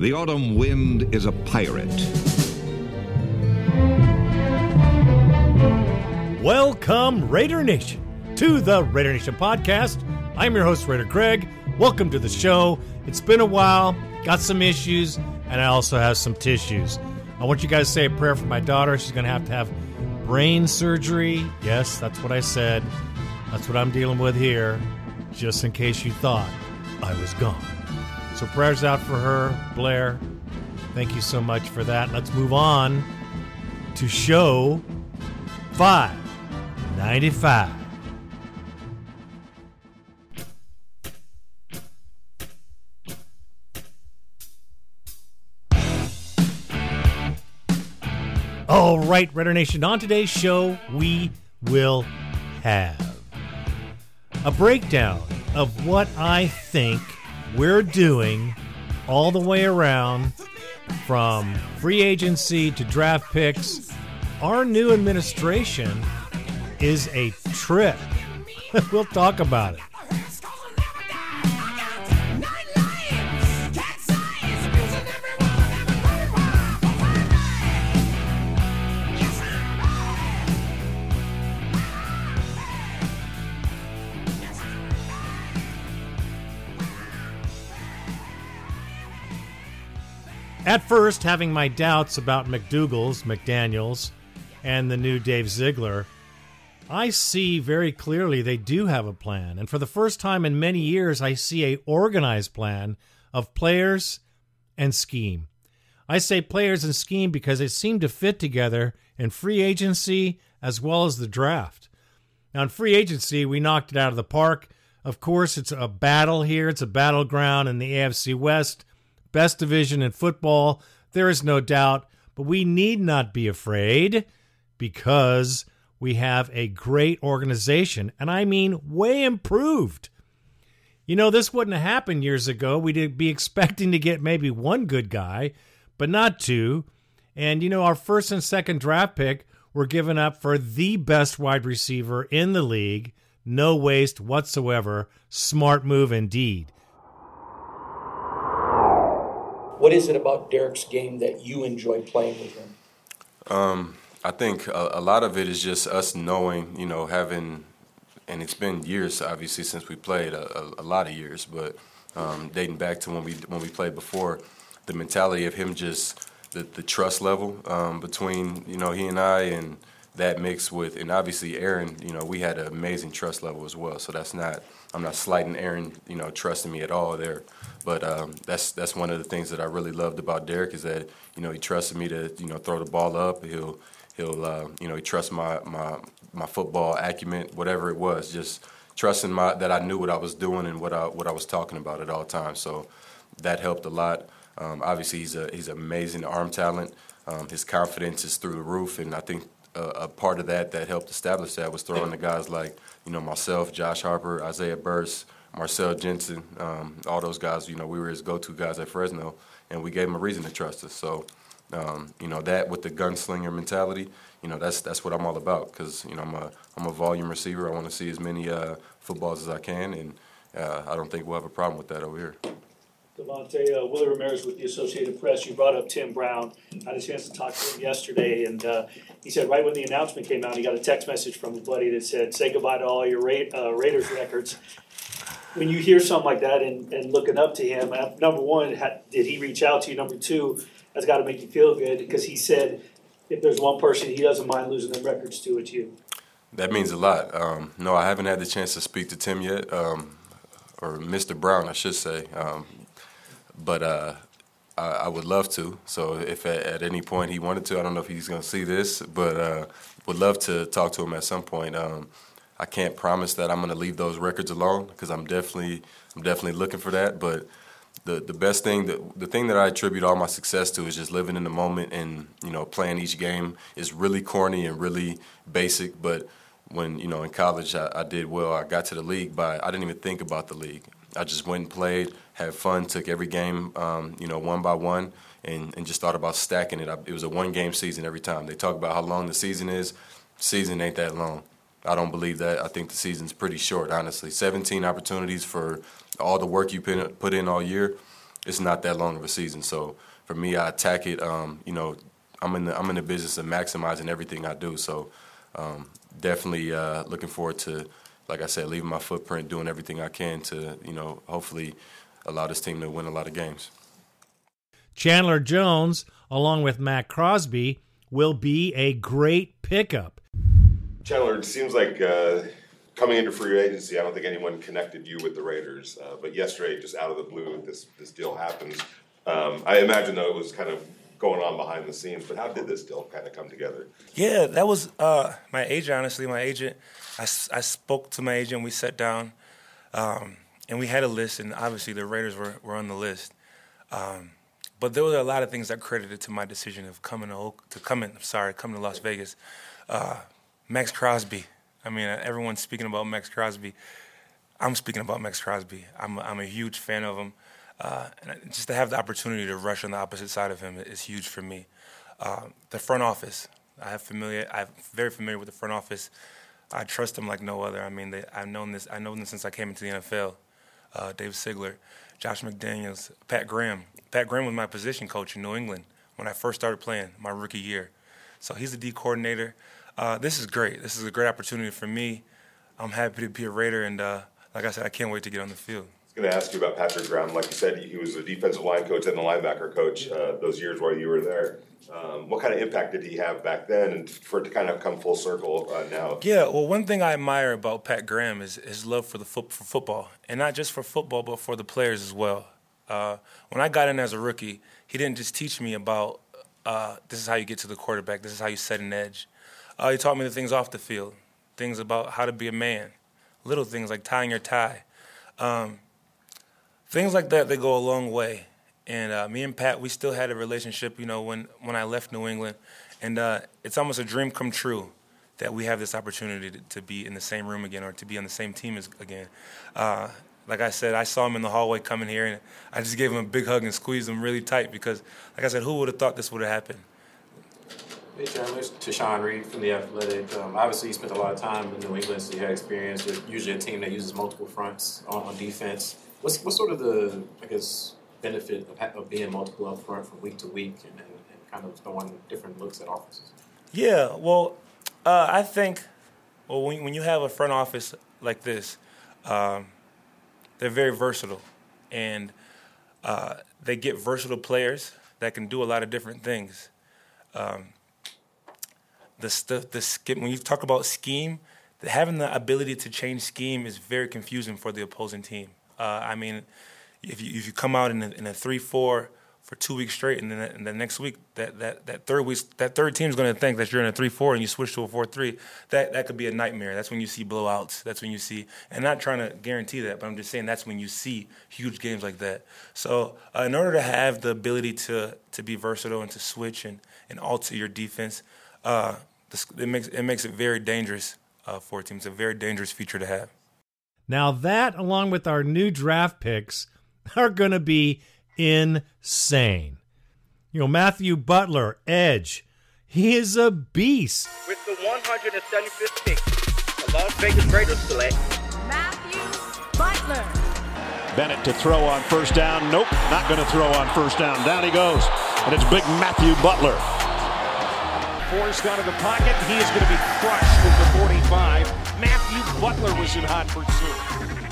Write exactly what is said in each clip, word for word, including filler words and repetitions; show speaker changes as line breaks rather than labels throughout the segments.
The autumn wind is a pirate.
Welcome, Raider Nation, to the Raider Nation podcast. I'm your host, Raider Greg. Welcome to the show. It's been a while, got some issues, and I also have some tissues. I want you guys to say a prayer for my daughter. She's going to have to have brain surgery. Yes, that's what I said. That's what I'm dealing with here, just in case you thought I was gone. So prayers out for her, Blair. Thank you so much for that. Let's move on to show five ninety-five. All right, Raider Nation, on today's show, we will have a breakdown of what I think we're doing all the way around from free agency to draft picks. Our new administration is a trip. We'll talk about it. At first, having my doubts about McDougal's, McDaniels, and the new Dave Ziegler, I see very clearly they do have a plan. And for the first time in many years, I see a organized plan of players and scheme. I say players and scheme because they seem to fit together in free agency as well as the draft. Now, in free agency, we knocked it out of the park. Of course, it's a battle here. It's a battleground in the A F C West. Best division in football, there is no doubt, but we need not be afraid because we have a great organization, and I mean way improved. You know, this wouldn't have happened years ago. We'd be expecting to get maybe one good guy, but not two. And, you know, our first and second draft pick were given up for the best wide receiver in the league. No waste whatsoever. Smart move indeed.
What is it about Derek's game that you enjoy playing with him?
Um, I think a, a lot of it is just us knowing, you know, having, and it's been years, obviously, since we played, a, a, a lot of years, but um, dating back to when we when we played before, the mentality of him just, the, the trust level um, between, you know, he and I, and that mixed with, and obviously Aaron, you know, we had an amazing trust level as well, so that's not, I'm not slighting Aaron, you know, trusting me at all there. But um, that's that's one of the things that I really loved about Derek is that, you know, he trusted me to, you know, throw the ball up. He'll he'll uh, you know, he trusts my, my my football acumen, whatever it was, just trusting my that I knew what I was doing and what I what I was talking about at all times. So that helped a lot. Um, obviously, he's a he's an amazing arm talent. Um, his confidence is through the roof, and I think a, a part of that that helped establish that was throwing the guys like, you know, myself, Josh Harper, Isaiah Burse, Marcel Jensen, um, all those guys, you know, we were his go-to guys at Fresno, and we gave him a reason to trust us. So, um, you know, that with the gunslinger mentality, you know, that's that's what I'm all about because, you know, I'm a, I'm a volume receiver. I want to see as many uh, footballs as I can, and uh, I don't think we'll have a problem with that over here.
Devontae, uh, Willie Ramirez with the Associated Press, you brought up Tim Brown. I had a chance to talk to him yesterday, and uh, he said right when the announcement came out, he got a text message from a buddy that said, say goodbye to all your Ra- uh, Raiders records. When you hear something like that and, and looking up to him, uh, number one, ha- did he reach out to you? Number two, that's got to make you feel good because he said if there's one person he doesn't mind losing them records to, it's you.
That means a lot. Um, no, I haven't had the chance to speak to Tim yet, um, or Mister Brown, I should say. Um, but uh, I, I would love to. So if at, at any point he wanted to, I don't know if he's going to see this, but uh, would love to talk to him at some point. Um, I can't promise that I'm going to leave those records alone because I'm definitely I'm definitely looking for that. But the the best thing, the, the thing that I attribute all my success to is just living in the moment and, you know, playing each game is really corny and really basic. But when, you know, in college I, I did well. I got to the league, but I didn't even think about the league. I just went and played, had fun, took every game, um, you know, one by one, and, and just thought about stacking it. I, it was a one-game season every time. They talk about how long the season is. Season ain't that long. I don't believe that. I think the season's pretty short, honestly. seventeen opportunities for all the work you put in all year. it's not that long of a season. So for me, I attack it. Um, you know, I'm in the I'm in the business of maximizing everything I do. So um, definitely uh, looking forward to, like I said, leaving my footprint, doing everything I can to, you know, hopefully allow this team to win a lot of games.
Chandler Jones, along with Matt Crosby, will be a great pickup.
Chandler, it seems like uh, coming into free agency, I don't think anyone connected you with the Raiders. Uh, but yesterday, just out of the blue, this this deal happens. Um, I imagine, though, it was kind of going on behind the scenes. But how did this deal kind of come together?
Yeah, that was uh, my agent, honestly. My agent, I, I spoke to my agent. We sat down, um, and we had a list. And obviously, the Raiders were, were on the list. Um, But there were a lot of things that credited to my decision of coming to, to coming. Sorry, coming to Las Vegas. Uh, Max Crosby. I mean, everyone's speaking about Max Crosby. I'm speaking about Max Crosby. I'm I'm a huge fan of him, uh, and just to have the opportunity to rush on the opposite side of him is huge for me. Uh, the front office. I have familiar. I'm very familiar with the front office. I trust them like no other. I mean, they, I've known this. I've known them since I came into the N F L. Uh, Dave Ziegler, Josh McDaniels, Pat Graham. Pat Graham was my position coach in New England when I first started playing my rookie year. So he's the D coordinator. Uh, this is great. This is a great opportunity for me. I'm happy to be a Raider, and uh, like I said, I can't wait to get on the field.
I was going to ask you about Patrick Graham. Like you said, he was a defensive line coach and a linebacker coach uh, those years while you were there. Um, what kind of impact did he have back then, and for it to kind of come full circle uh, now?
Yeah, well, one thing I admire about Pat Graham is his love for the fo- for football, and not just for football, but for the players as well. Uh, when I got in as a rookie, he didn't just teach me about uh, this is how you get to the quarterback, this is how you set an edge. Uh, he taught me the things off the field, things about how to be a man, little things like tying your tie. Um, things like that, they go a long way. And uh, me and Pat, we still had a relationship, you know, when, when I left New England. And uh, it's almost a dream come true that we have this opportunity to, to be in the same room again or to be on the same team as, again. Uh, like I said, I saw him in the hallway coming here, and I just gave him a big hug and squeezed him really tight because, like I said, who would have thought this would have happened?
Hey, Chandler, it's Tashawn Reed from The Athletic. Um, obviously, you spent a lot of time in New England, so you had experience with usually a team that uses multiple fronts on, on defense. What's, what's sort of the, I guess, benefit of, of being multiple up front from week to week and, and, and kind of throwing different looks at offenses?
Yeah, well, uh, I think, well, when, when you have a front office like this, um, they're very versatile, and uh, they get versatile players that can do a lot of different things. Um, the stuff, the scheme, when you talk about scheme, the, having the ability to change scheme is very confusing for the opposing team. Uh, I mean, if you if you come out in a, in a three four for two weeks straight, and then and the next week that, that, that third week that third team is going to think that you're in a three four and you switch to a four three. That that could be a nightmare. That's when you see blowouts. That's when you see, and not trying to guarantee that, but I'm just saying that's when you see huge games like that. So uh, in order to have the ability to to be versatile and to switch and, and alter your defense, uh, this, it makes it makes it very dangerous uh, for a team. It's a very dangerous feature to have.
Now that, along with our new draft picks, are going to be insane. You know, Matthew Butler, edge. He is a beast.
With the one hundred seventy-fifth pick, the Las Vegas Raiders select
Matthew Butler.
Bennett to throw on first down. Nope, not going to throw on first down. Down he goes. And it's big Matthew Butler.
Forced out of the pocket. He is going to be crushed with the forty-five. Matthew Butler was in hot pursuit.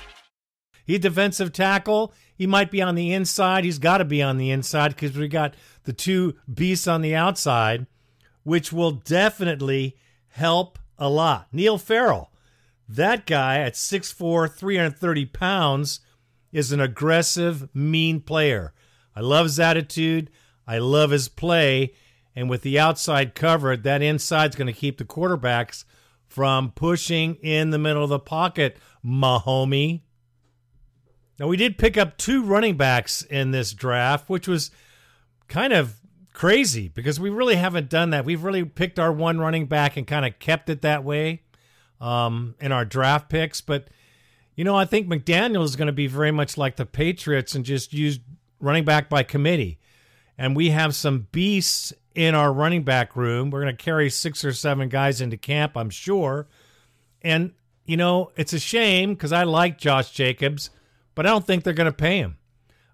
He defensive tackle. He might be on the inside. He's got to be on the inside because we got the two beasts on the outside, which will definitely help a lot. Neil Farrell, that guy at six foot four, three hundred thirty pounds, is an aggressive, mean player. I love his attitude. I love his play. And with the outside covered, that inside's going to keep the quarterbacks from pushing in the middle of the pocket, my homie. Now, we did pick up two running backs in this draft, which was kind of crazy because we really haven't done that. We've really picked our one running back and kind of kept it that way um, in our draft picks. But, you know, I think McDaniel is going to be very much like the Patriots and just use running back by committee. And we have some beasts in our running back room. We're going to carry six or seven guys into camp, I'm sure. And, you know, it's a shame because I like Josh Jacobs, but I don't think they're going to pay him.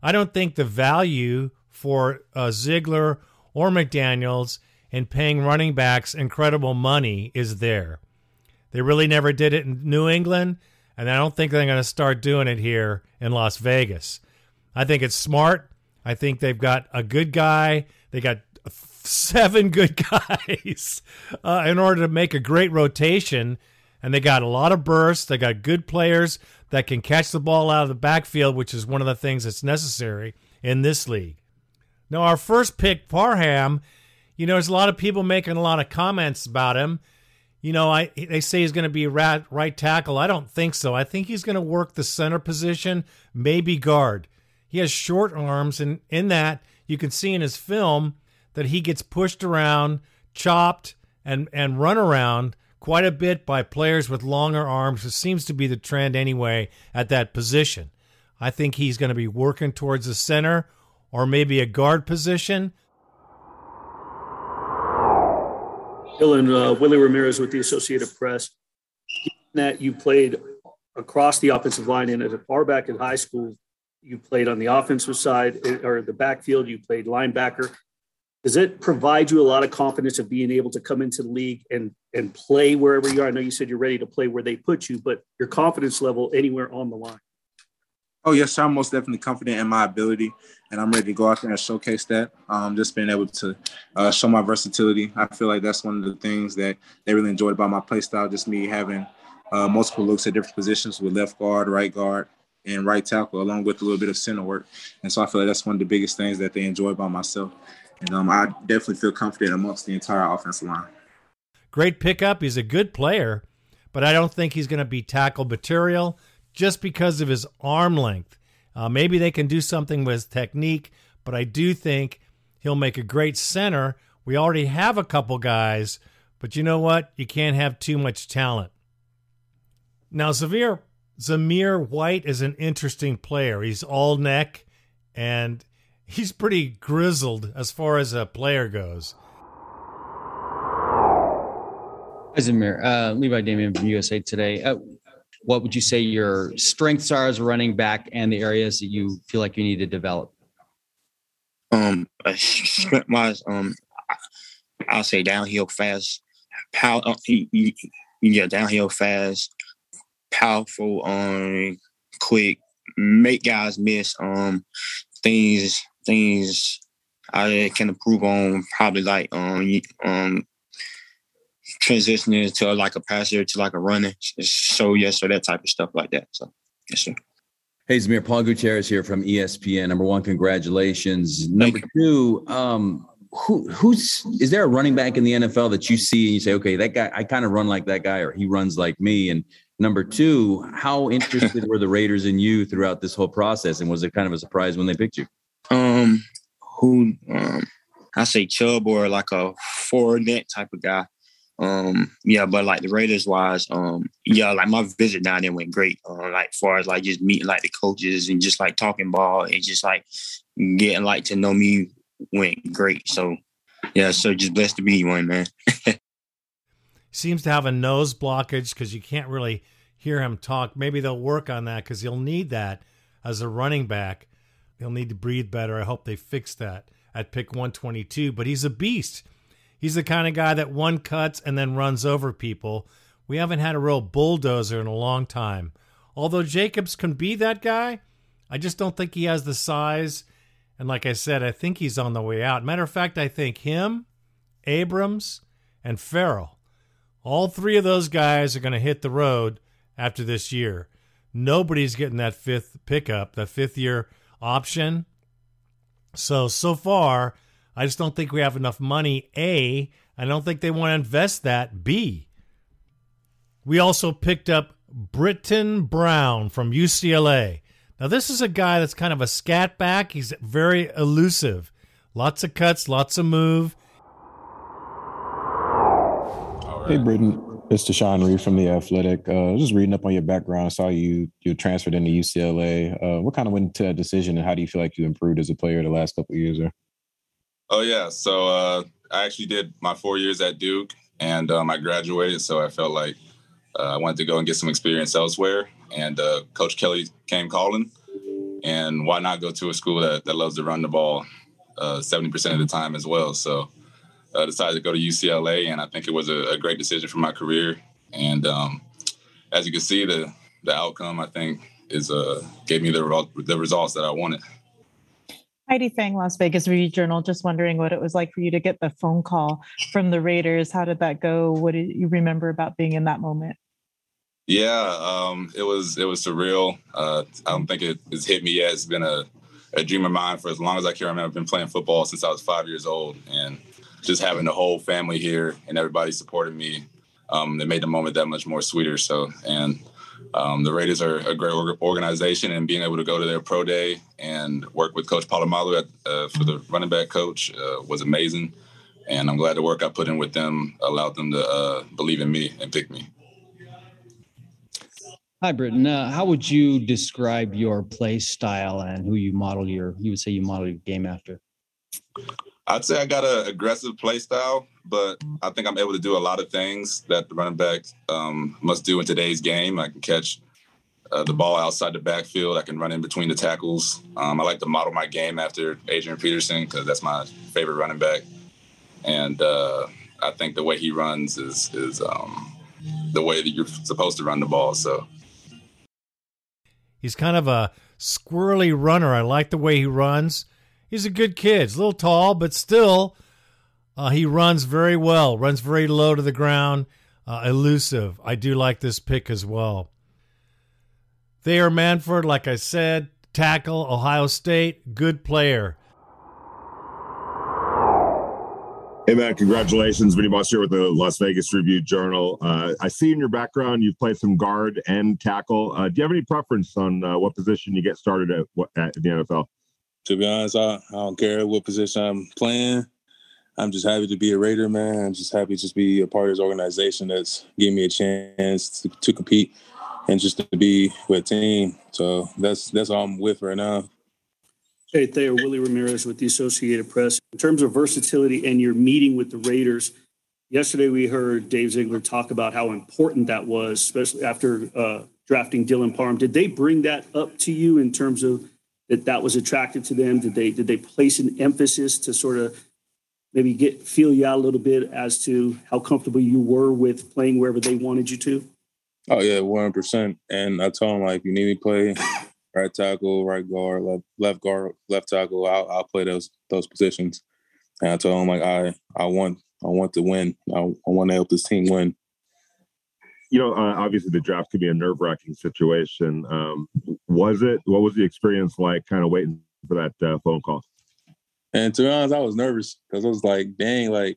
I don't think the value for uh, Ziegler or McDaniels in paying running backs incredible money is there. They really never did it in New England, and I don't think they're going to start doing it here in Las Vegas. I think it's smart. I think they've got a good guy. They got seven good guys uh, in order to make a great rotation, and they got a lot of bursts. They got good players that can catch the ball out of the backfield, which is one of the things that's necessary in this league. Now, our first pick, Parham, you know, there's a lot of people making a lot of comments about him. You know, I they say he's going to be right, right tackle. I don't think so. I think he's going to work the center position, maybe guard. He has short arms, and in that, you can see in his film that he gets pushed around, chopped, and, and run around quite a bit by players with longer arms. It seems to be the trend anyway at that position. I think he's going to be working towards the center or maybe a guard position.
Dylan, uh, Willie Ramirez with the Associated Press. That you played across the offensive line, and as a far back in high school, you played on the offensive side or the backfield, you played linebacker. Does it provide you a lot of confidence of being able to come into the league and, and play wherever you are? I know you said you're ready to play where they put you, but your confidence level anywhere on the line?
Oh, yes, I'm most definitely confident in my ability, and I'm ready to go out there and showcase that. Um, just being able to uh, show my versatility. I feel like that's one of the things that they really enjoyed about my play style, just me having uh, multiple looks at different positions with left guard, right guard, and right tackle, along with a little bit of center work. And so I feel like that's one of the biggest things that they enjoy about myself. And um, I definitely feel confident amongst the entire offensive line.
Great pickup. He's a good player, but I don't think he's going to be tackle material just because of his arm length. Uh, maybe they can do something with his technique, but I do think he'll make a great center. We already have a couple guys, but you know what? You can't have too much talent. Now, Zamir, Zamir White is an interesting player. He's all neck, and he's pretty grizzled as far as a player goes.
Hi, Zamir. Uh, Levi Damien from U S A Today. Uh, what would you say your strengths are as a running back and the areas that you feel like you need to develop?
Um, strength-wise, um, I'll say downhill fast, power. Uh, yeah, downhill fast, powerful, um, quick, make guys miss. Um, things, things I can improve on. Probably like um, um. transitioning to like a passer to like a runner. So yes, so that type of stuff like that. So yes, sir.
Hey, Zamir, Paul Gutierrez here from E S P N. Number one, congratulations. Number two, um, who who's is there a running back in the N F L that you see and you say, okay, that guy, I kind of run like that guy, or he runs like me? And number two, how interested were the Raiders in you throughout this whole process? And was it kind of a surprise when they picked you?
Um, who um, I say Chubb or like a four net type of guy. Um, yeah, but like the Raiders wise, um, yeah, like my visit down there went great. Uh, like as far as like just meeting like the coaches and just like talking ball and just like getting like to know me went great. So yeah, so just blessed to be one, man.
Seems to have a nose blockage because you can't really hear him talk. Maybe they'll work on that because he'll need that as a running back. He'll need to breathe better. I hope they fix that at pick one twenty-two. But he's a beast. He's the kind of guy that one cuts and then runs over people. We haven't had a real bulldozer in a long time. Although Jacobs can be that guy, I just don't think he has the size. And like I said, I think he's on the way out. Matter of fact, I think him, Abrams, and Farrell, all three of those guys are going to hit the road after this year. Nobody's getting that fifth pickup, that fifth-year option. So, so far, I just don't think we have enough money, A. I don't think they want to invest that, B. We also picked up Britton Brown from U C L A. Now, this is a guy that's kind of a scat back. He's very elusive. Lots of cuts, lots of move.
Hey, Britton. It's Tashawn Reed from The Athletic. Uh, just reading up on your background, I saw you you transferred into U C L A. Uh, what kind of went into that decision, and how do you feel like you improved as a player the last couple of years there?
Oh, yeah. So uh, I actually did my four years at Duke, and um, I graduated, so I felt like uh, I wanted to go and get some experience elsewhere. And uh, Coach Kelly came calling, And why not go to a school that, that loves to run the ball uh, seventy percent of the time as well? So I uh, decided to go to U C L A, and I think it was a, a great decision for my career. And um, as you can see, the the outcome, I think, is uh, gave me the, the results that I wanted.
Heidi Fang, Las Vegas Review-Journal. Just wondering what it was like for you to get the phone call from the Raiders. How did that go? What did you remember about being in that moment?
Yeah, um, it was it was surreal. Uh, I don't think it has hit me yet. It's been a, a dream of mine for as long as I can remember. I've been playing football since I was five years old, and just having the whole family here and everybody supporting me, um, it made the moment that much more sweeter. So, and um, the Raiders are a great organization, and being able to go to their pro day and work with Coach Polamalu at, uh, for the running back coach uh, was amazing. And I'm glad the work I put in with them allowed them to uh, believe in me and pick me.
Hi, Britton. Uh, how would you describe your play style and who you model your, you would say you model your game after?
I'd say I got an aggressive play style, but I think I'm able to do a lot of things that the running back um, must do in today's game. I can catch uh, the ball outside the backfield. I can run in between the tackles. Um, I like to model my game after Adrian Peterson because that's my favorite running back. And uh, I think the way he runs is, is um, the way that you're supposed to run the ball. So.
He's kind of a squirrely runner. I like the way he runs. He's a good kid. He's a little tall, but still, uh, he runs very well, runs very low to the ground, uh, elusive. I do like this pick as well. Thayer Manford, like I said, tackle, Ohio State, good player.
Hey, man, congratulations. Vinny Moss here with the Las Vegas Review-Journal. Uh, I see in your background you've played some guard and tackle. Uh, do you have any preference on uh, what position you get started at, what, at in the N F L?
To be honest, I, I don't care what position I'm playing. I'm just happy to be a Raider, man. I'm just happy to just be a part of this organization that's giving me a chance to, to compete and just to be with a team. So that's that's all I'm with right now.
Hey, Thayer, Willie Ramirez with the Associated Press. In terms of versatility and your meeting with the Raiders, yesterday we heard Dave Ziegler talk about how important that was, especially after uh, drafting Dylan Parham. Did they bring that up to you in terms of that that was attractive to them? Did they did they place an emphasis to sort of maybe get feel you out a little bit as to how comfortable you were with playing wherever they wanted you to?
Oh, yeah, one hundred percent. And I told them, like, if you need me to play right tackle, right guard, left, left guard, left tackle, I'll, I'll play those those positions. And I told them, like, I I want I want to win. I, I want to help this team win.
You know, uh, obviously the draft could be a nerve-wracking situation. Um, was it? What was the experience like kind of waiting for that uh, phone call?
And to be honest, I was nervous because I was like, dang, like,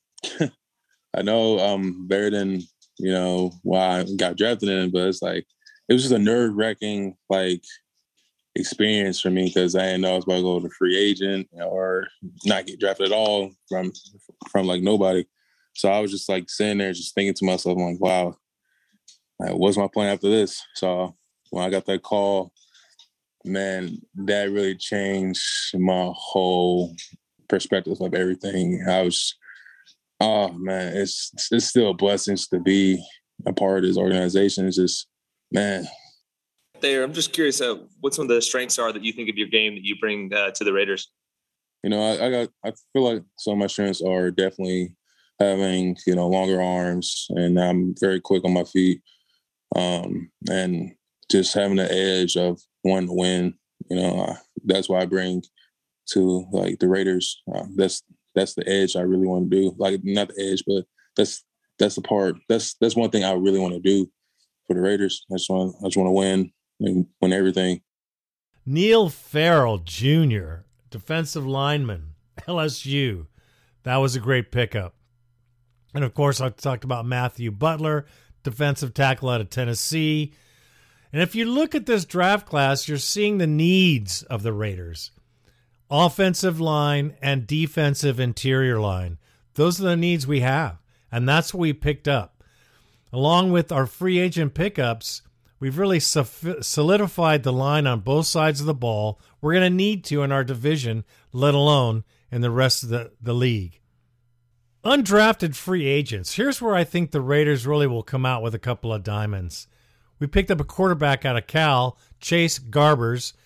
I know I'm better than, you know, why I got drafted in, but it's like, it was just a nerve-wracking, like, experience for me because I didn't know I was about to go to free agent or not get drafted at all from, from like, nobody. So I was just, like, sitting there just thinking to myself, I'm like, wow, like, what's my plan after this? So when I got that call, man, that really changed my whole perspective of everything. I was, oh, man, it's it's still a blessing to be a part of this organization. It's just, man.
Thayer, I'm just curious uh, what some of the strengths are that you think of your game that you bring uh, to the Raiders.
You know, I, I got. I feel like some of my strengths are definitely having, you know, longer arms, and I'm very quick on my feet, um, and just having the edge of wanting to win. You know, uh, that's what I bring to like the Raiders. Uh, that's that's the edge I really want to do. Like, not the edge, but that's that's the part. That's that's one thing I really want to do for the Raiders. I just want I just want to win and win everything.
Neil Farrell Junior, defensive lineman, L S U. That was a great pickup. And, of course, I talked about Matthew Butler, defensive tackle out of Tennessee. And if you look at this draft class, you're seeing the needs of the Raiders. Offensive line and defensive interior line. Those are the needs we have. And that's what we picked up. Along with our free agent pickups, we've really solidified the line on both sides of the ball. We're going to need to in our division, let alone in the rest of the, the league. Undrafted free agents. Here's where I think the Raiders really will come out with a couple of diamonds. We picked up a quarterback out of Cal, Chase Garbers,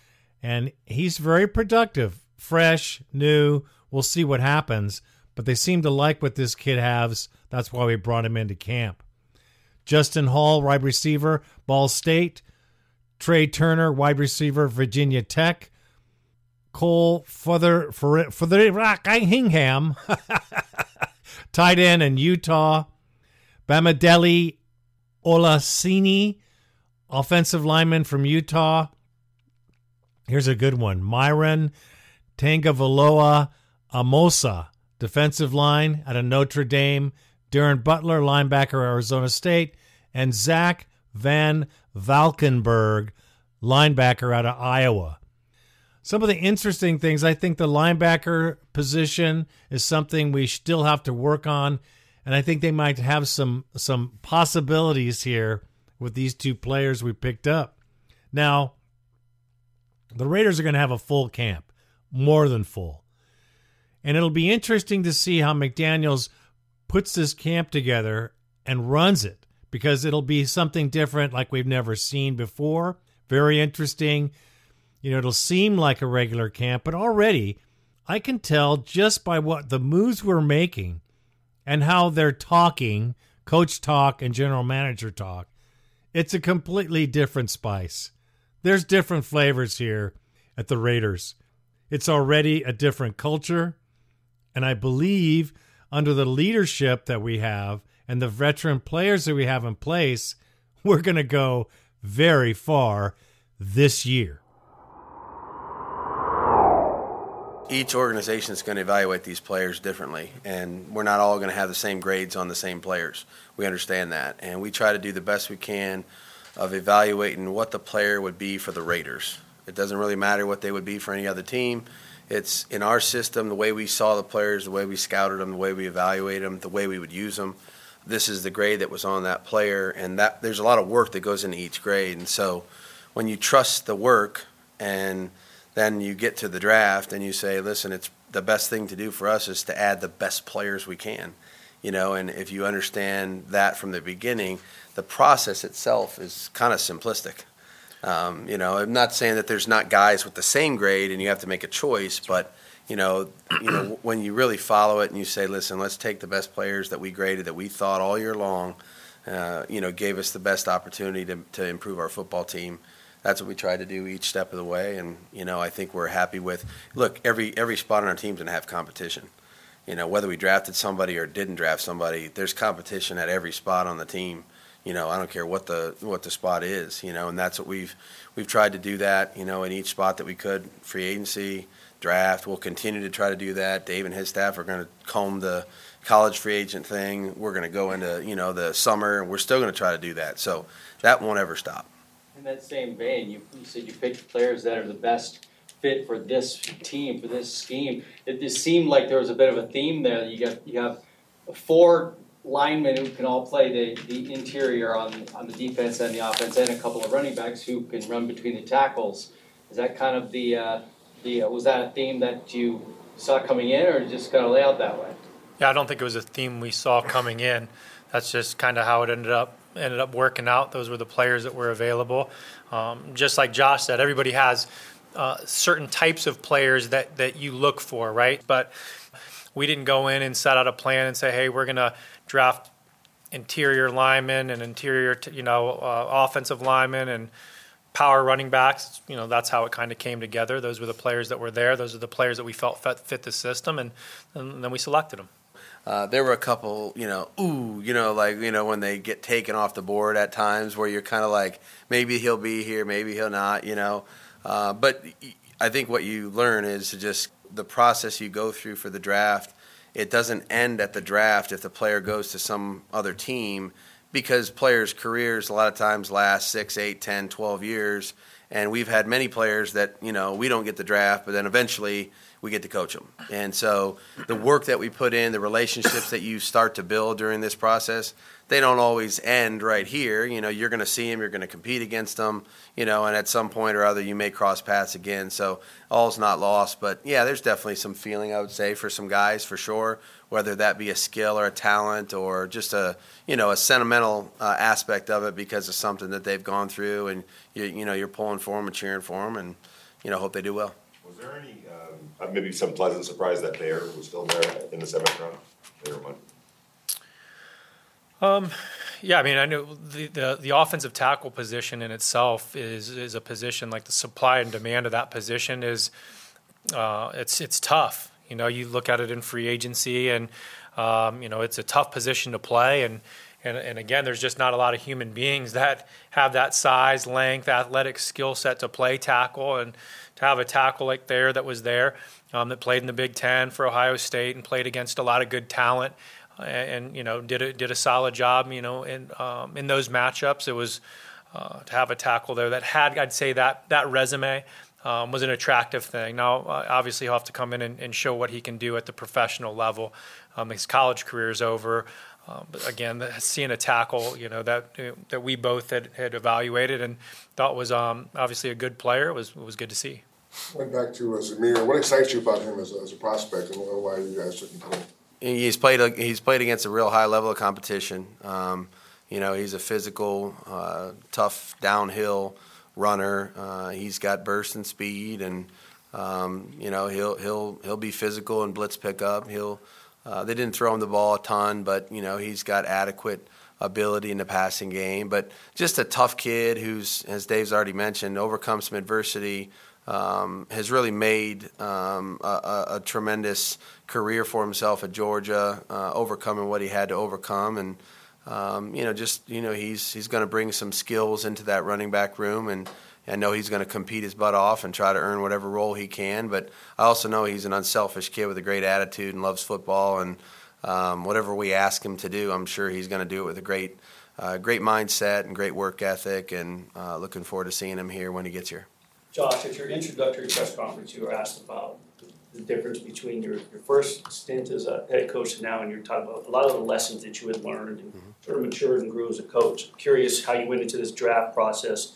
And he's very productive, fresh, new. We'll see what happens. But they seem to like what this kid has. That's why we brought him into camp. Justin Hall, wide receiver, Ball State. Trey Turner, wide receiver, Virginia Tech. Cole Further for Hingham, tight end in Utah. Bamidele Olaseni, offensive lineman from Utah. Here's a good one. Myron Tangavaloa Amosa, defensive line out of Notre Dame. Darren Butler, linebacker, Arizona State. And Zach Van Valkenburg, linebacker out of Iowa. Some of the interesting things, I think the linebacker position is something we still have to work on, and I think they might have some some possibilities here with these two players we picked up. Now, the Raiders are going to have a full camp, more than full. And it'll be interesting to see how McDaniels puts this camp together and runs it, because it'll be something different like we've never seen before. Very interesting. You know, it'll seem like a regular camp, but already I can tell just by what the moves we're making and how they're talking, coach talk and general manager talk, it's a completely different spice. There's different flavors here at the Raiders. It's already a different culture, and I believe under the leadership that we have and the veteran players that we have in place, we're going to go very far this year.
Each organization is going to evaluate these players differently, and we're not all going to have the same grades on the same players. We understand that, and we try to do the best we can of evaluating what the player would be for the Raiders. It doesn't really matter what they would be for any other team. It's in our system, the way we saw the players, the way we scouted them, the way we evaluated them, the way we would use them. This is the grade that was on that player, and that there's a lot of work that goes into each grade. And so when you trust the work and then you get to the draft and you say, listen, it's the best thing to do for us is to add the best players we can. You know, and if you understand that from the beginning, the process itself is kind of simplistic. Um, you know, I'm not saying that there's not guys with the same grade and you have to make a choice, but you know, you know, when you really follow it and you say, listen, let's take the best players that we graded, that we thought all year long, uh, you know, gave us the best opportunity to to improve our football team. That's what we try to do each step of the way, and you know, I think we're happy with. Look, every every spot on our team's gonna have competition. You know, whether we drafted somebody or didn't draft somebody, there's competition at every spot on the team. You know, I don't care what the what the spot is. You know, and that's what we've we've tried to do that. You know, in each spot that we could, free agency, draft. We'll continue to try to do that. Dave and his staff are going to comb the college free agent thing. We're going to go into you know the summer, and we're still going to try to do that. So that won't ever stop.
In that same vein, you, you said you picked players that are the best fit for this team, for this scheme. It just seemed like there was a bit of a theme there. You got you have four linemen who can all play the, the interior on on the defense and the offense, and a couple of running backs who can run between the tackles. Is that kind of the uh, the uh, was that a theme that you saw coming in, or just kind of lay out that way?
Yeah, I don't think it was a theme we saw coming in. That's just kind of how it ended up. ended up working out. Those were the players that were available. Um, just like Josh said, everybody has uh, certain types of players that, that you look for, right? But we didn't go in and set out a plan and say, hey, we're going to draft interior linemen and interior, you know, uh, offensive linemen and power running backs. You know, that's how it kind of came together. Those were the players that were there. Those are the players that we felt fit, fit the system, and, and then we selected them.
Uh, there were a couple, you know, ooh, you know, like, you know, when they get taken off the board at times where you're kind of like, maybe he'll be here, maybe he'll not, you know. Uh, but I think what you learn is to just the process you go through for the draft. It doesn't end at the draft if the player goes to some other team, because players' careers a lot of times last six, eight, ten, twelve years. And we've had many players that, you know, we don't get the draft, but then eventually we get to coach them. And so the work that we put in, the relationships that you start to build during this process, they don't always end right here. You know, you're going to see them, you're going to compete against them, you know, and at some point or other you may cross paths again. So all's not lost. But, yeah, there's definitely some feeling, I would say, for some guys for sure, whether that be a skill or a talent or just a, you know, a sentimental uh, aspect of it because of something that they've gone through, and, you, you know, you're pulling for them and cheering for them. And, you know, hope they do well.
Was there any, um, maybe some pleasant surprise that Thayer was still there in the seventh round? Thayer won.
Um, yeah, I mean, I know the, the the offensive tackle position in itself is is a position like the supply and demand of that position is uh, it's it's tough. You know, you look at it in free agency, and um, you know, it's a tough position to play, and. And, and again, there's just not a lot of human beings that have that size, length, athletic skill set to play tackle. And to have a tackle like Thayer that was there, um, that played in the Big Ten for Ohio State and played against a lot of good talent, and, and you know did a did a solid job. You know, in um, in those matchups, it was uh, to have a tackle there that had, I'd say, that that resume. Um, was an attractive thing. Now, uh, obviously, he'll have to come in and, and show what he can do at the professional level. Um, his college career is over. Um, but again, the, seeing a tackle, you know, that uh, that we both had, had evaluated and thought was um, obviously a good player was was good to see.
Went back to uh, Zamir. What excites you about him as a, as a prospect, and why you guys took him today?
He's played a, he's played against a real high level of competition. Um, you know, he's a physical, uh, tough downhill runner. Uh, he's got burst and speed, and um, you know he'll he'll he'll be physical and blitz pickup. He'll Uh, they didn't throw him the ball a ton, but, you know, he's got adequate ability in the passing game. But just a tough kid who's, as Dave's already mentioned, overcome some adversity, um, has really made um, a, a, a tremendous career for himself at Georgia, uh, overcoming what he had to overcome. And, um, you know, just, you know, he's, he's going to bring some skills into that running back room, and I know he's going to compete his butt off and try to earn whatever role he can, but I also know he's an unselfish kid with a great attitude and loves football, and um, whatever we ask him to do, I'm sure he's going to do it with a great uh, great mindset and great work ethic, and uh, looking forward to seeing him here when he gets here.
Josh, at your introductory press conference, you were asked about the difference between your, your first stint as a head coach and now, and you're talking about a lot of the lessons that you had learned and mm-hmm. sort of matured and grew as a coach. I'm curious how you went into this draft process.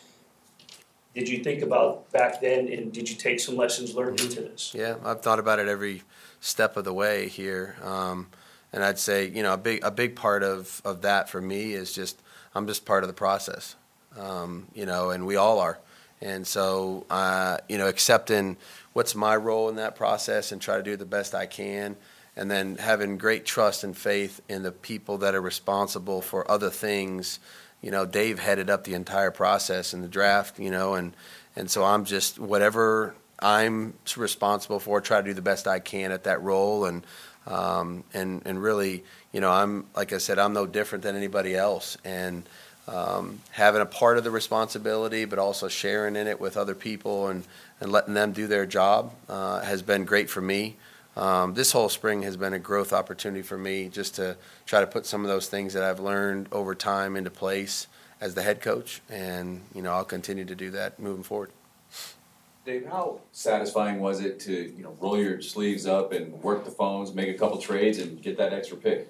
Did you think about back then, and did you take some lessons learned into this?
Yeah, I've thought about it every step of the way here, um, and I'd say, you know, a big a big part of, of that for me is just I'm just part of the process, um, you know, and we all are, and so uh, you know, accepting what's my role in that process and try to do the best I can, and then having great trust and faith in the people that are responsible for other things. You know, Dave headed up the entire process in the draft, you know, and, and so I'm just, whatever I'm responsible for, try to do the best I can at that role. And, um, and, and really, you know, I'm, like I said, I'm no different than anybody else. And um, having a part of the responsibility, but also sharing in it with other people and, and letting them do their job uh, has been great for me. Um, this whole spring has been a growth opportunity for me just to try to put some of those things that I've learned over time into place as the head coach, and you know I'll continue to do that moving forward.
Dave, how satisfying was it to you know roll your sleeves up and work the phones, make a couple trades, and get that extra pick?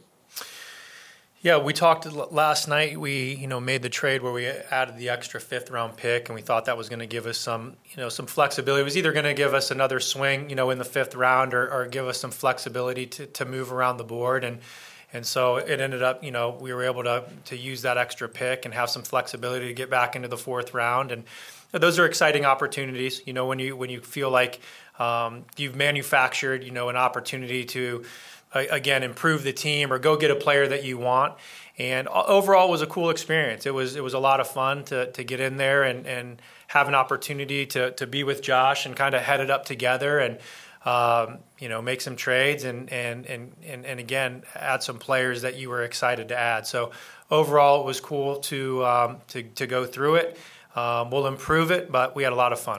Yeah, we talked last night. We, you know, made the trade where we added the extra fifth round pick, and we thought that was going to give us some, you know, some flexibility. It was either going to give us another swing, you know, in the fifth round, or, or give us some flexibility to, to move around the board. And and so it ended up, you know, we were able to to use that extra pick and have some flexibility to get back into the fourth round. And those are exciting opportunities, you know, when you when you feel like um, you've manufactured, you know, an opportunity to. Again, improve the team or go get a player that you want. And overall, it was a cool experience. It was it was a lot of fun to to get in there and, and have an opportunity to to be with Josh and kind of head it up together and um, you know make some trades and and, and and and again add some players that you were excited to add. So overall, it was cool to um, to to go through it. Um, we'll improve it, but we had a lot of fun.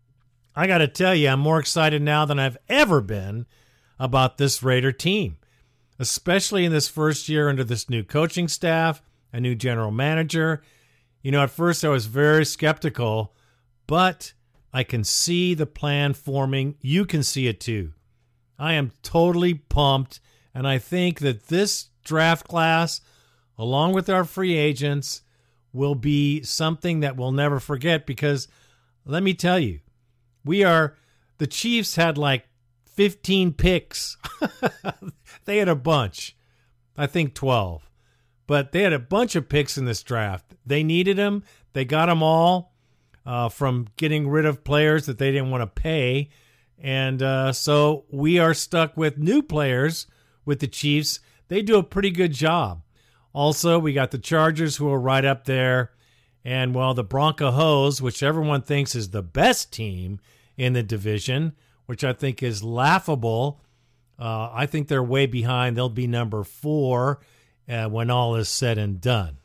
I got to tell you, I'm more excited now than I've ever been about this Raider team, especially in this first year under this new coaching staff, a new general manager. You know, at first I was very skeptical, but I can see the plan forming. You can see it too. I am totally pumped, and I think that this draft class, along with our free agents, will be something that we'll never forget because, let me tell you, we are, the Chiefs had like fifteen picks. They had a bunch. I think twelve. But they had a bunch of picks in this draft. They needed them. They got them all. uh, from getting rid of players that they didn't want to pay. And uh, so we are stuck with new players with the Chiefs. They do a pretty good job. Also, we got the Chargers, who are right up there. And, well, the Broncos, which everyone thinks is the best team in the division, which I think is laughable. Uh, I think they're way behind. They'll be number four uh, when all is said and done.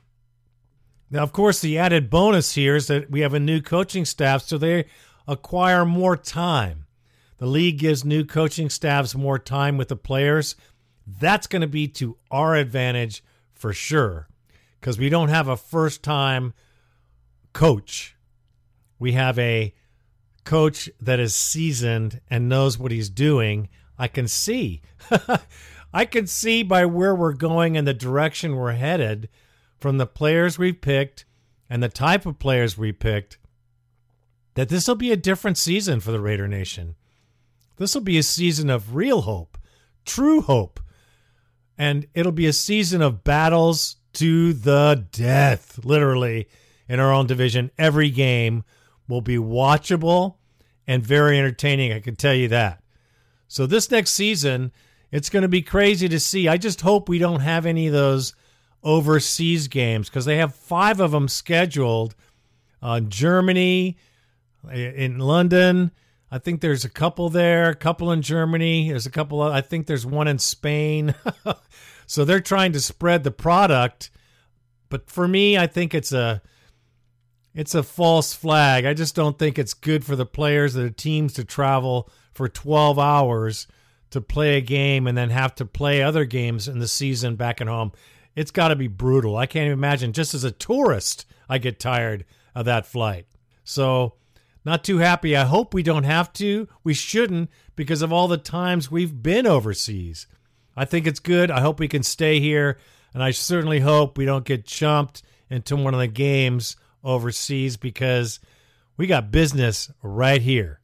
Now, of course, the added bonus here is that we have a new coaching staff, so they acquire more time. The league gives new coaching staffs more time with the players. That's going to be to our advantage for sure, because we don't have a first-time coach. We have a coach that is seasoned and knows what he's doing. I can see. I can see by where we're going and the direction we're headed from the players we picked and the type of players we picked that this will be a different season for the Raider Nation. This will be a season of real hope, true hope, and it'll be a season of battles to the death, literally, in our own division. Every game will be watchable and very entertaining, I can tell you that. So this next season, it's going to be crazy to see. I just hope we don't have any of those overseas games, because they have five of them scheduled. Uh, Germany, in London, I think there's a couple there, a couple in Germany. There's a couple, of, I think there's one in Spain. So they're trying to spread the product. But for me, I think it's a it's a false flag. I just don't think it's good for the players or the teams to travel for twelve hours to play a game and then have to play other games in the season back at home. It's got to be brutal. I can't even imagine. Just as a tourist, I get tired of that flight. So not too happy. I hope we don't have to. We shouldn't, because of all the times we've been overseas. I think it's good. I hope we can stay here, and I certainly hope we don't get jumped into one of the games overseas, because we got business right here.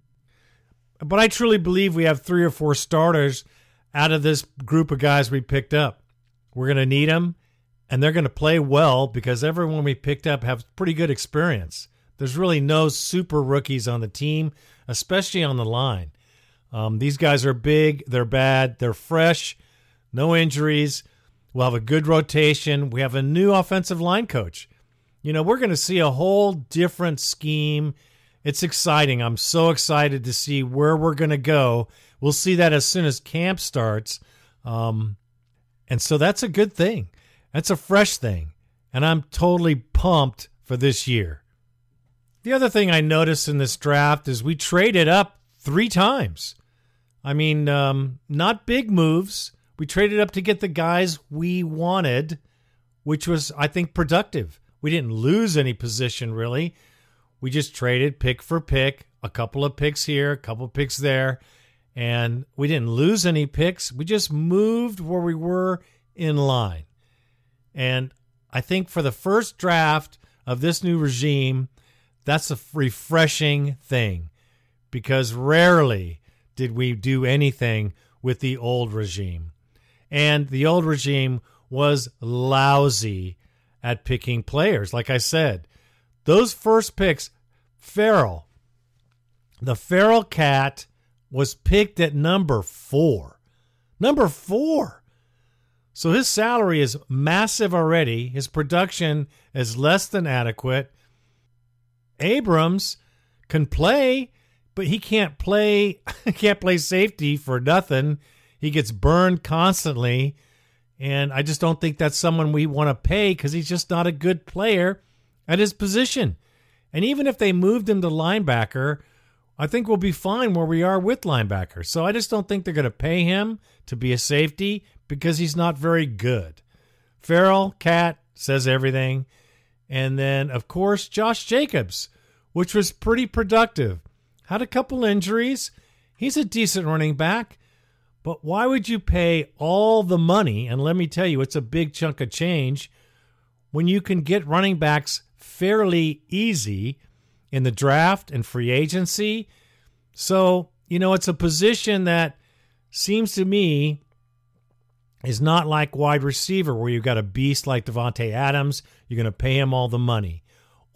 But I truly believe we have three or four starters out of this group of guys we picked up. We're going to need them, and they're going to play well, because everyone we picked up has pretty good experience. There's really no super rookies on the team, especially on the line. Um, these guys are big, they're bad, they're fresh, no injuries. We'll have a good rotation. We have a new offensive line coach. You know, we're going to see a whole different scheme. It's exciting. I'm so excited to see where we're going to go. We'll see that as soon as camp starts. Um, and so that's a good thing. That's a fresh thing. And I'm totally pumped for this year. The other thing I noticed in this draft is we traded up three times. I mean, um, not big moves. We traded up to get the guys we wanted, which was, I think, productive. We didn't lose any position, really. We just traded pick for pick, a couple of picks here, a couple of picks there, and we didn't lose any picks. We just moved where we were in line. And I think for the first draft of this new regime, that's a refreshing thing, because rarely did we do anything with the old regime. And the old regime was lousy at picking players. Like I said, those first picks, Farrell, the Farrell cat was picked at number four. Number four. So his salary is massive already. His production is less than adequate. Abrams can play, but he can't play can't play safety for nothing. He gets burned constantly, and I just don't think that's someone we want to pay, because he's just not a good player at his position. And even if they moved him to linebacker, I think we'll be fine where we are with linebacker. So I just don't think they're going to pay him to be a safety, because he's not very good. Farrell, Cat, says everything. And then, of course, Josh Jacobs, which was pretty productive. Had a couple injuries. He's a decent running back. But why would you pay all the money, and let me tell you, it's a big chunk of change, when you can get running backs fairly easy in the draft and free agency? So, you know, it's a position that seems to me is not like wide receiver, where you've got a beast like Devontae Adams. You're going to pay him all the money.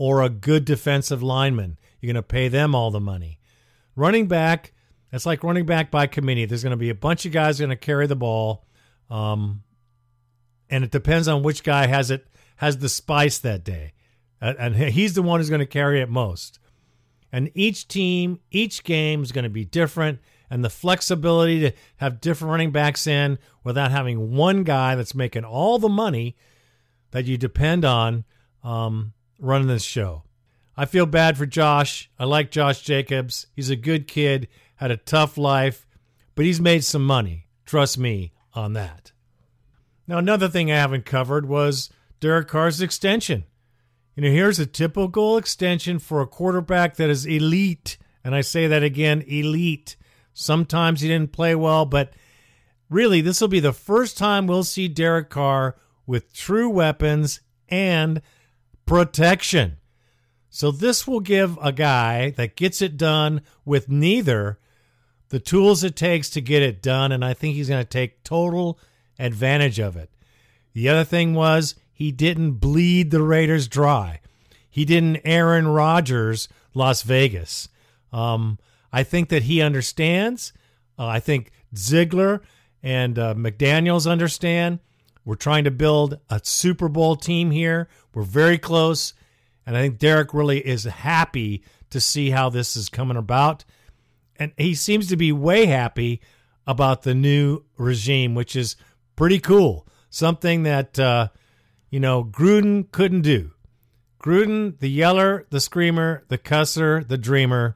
or a good defensive lineman. You're going to pay them all the money. Running back, it's like running back by committee. There's going to be a bunch of guys going to carry the ball, um, and it depends on which guy has it has the spice that day, uh, and he's the one who's going to carry it most. And each team, each game is going to be different, and the flexibility to have different running backs in without having one guy that's making all the money that you depend on um, running this show. I feel bad for Josh. I like Josh Jacobs. He's a good kid, had a tough life, but he's made some money. Trust me on that. Now, another thing I haven't covered was Derek Carr's extension. You know, here's a typical extension for a quarterback that is elite. And I say that again, elite. Sometimes he didn't play well, but really, this will be the first time we'll see Derek Carr with true weapons and protection. So this will give a guy that gets it done with neither the tools it takes to get it done, and I think he's going to take total advantage of it. The other thing was he didn't bleed the Raiders dry. He didn't Aaron Rodgers Las Vegas. Um, I think that he understands. Uh, I think Ziegler and uh, McDaniels understand. We're trying to build a Super Bowl team here. We're very close. And I think Derek really is happy to see how this is coming about. And he seems to be way happy about the new regime, which is pretty cool. Something that, uh, you know, Gruden couldn't do. Gruden, the yeller, the screamer, the cusser, the dreamer,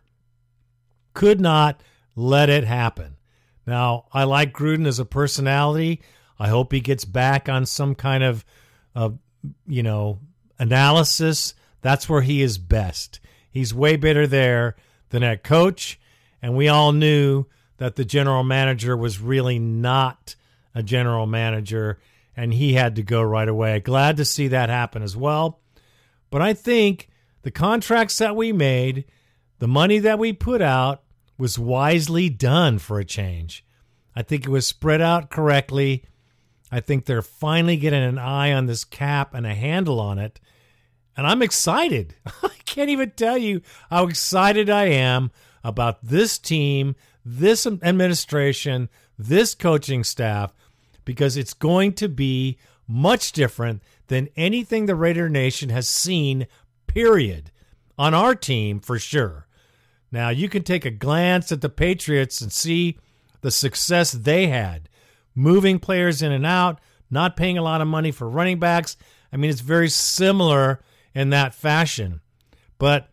could not let it happen. Now, I like Gruden as a personality. I hope he gets back on some kind of, uh, you know, analysis. That's where he is best. He's way better there than at coach, and we all knew that the general manager was really not a general manager, and he had to go right away. Glad to see that happen as well. But I think the contracts that we made, the money that we put out, was wisely done for a change. I think it was spread out correctly. I think they're finally getting an eye on this cap and a handle on it. And I'm excited. I can't even tell you how excited I am about this team, this administration, this coaching staff, because it's going to be much different than anything the Raider Nation has seen, period, on our team for sure. Now, you can take a glance at the Patriots and see the success they had, moving players in and out, not paying a lot of money for running backs. I mean, it's very similar in that fashion. But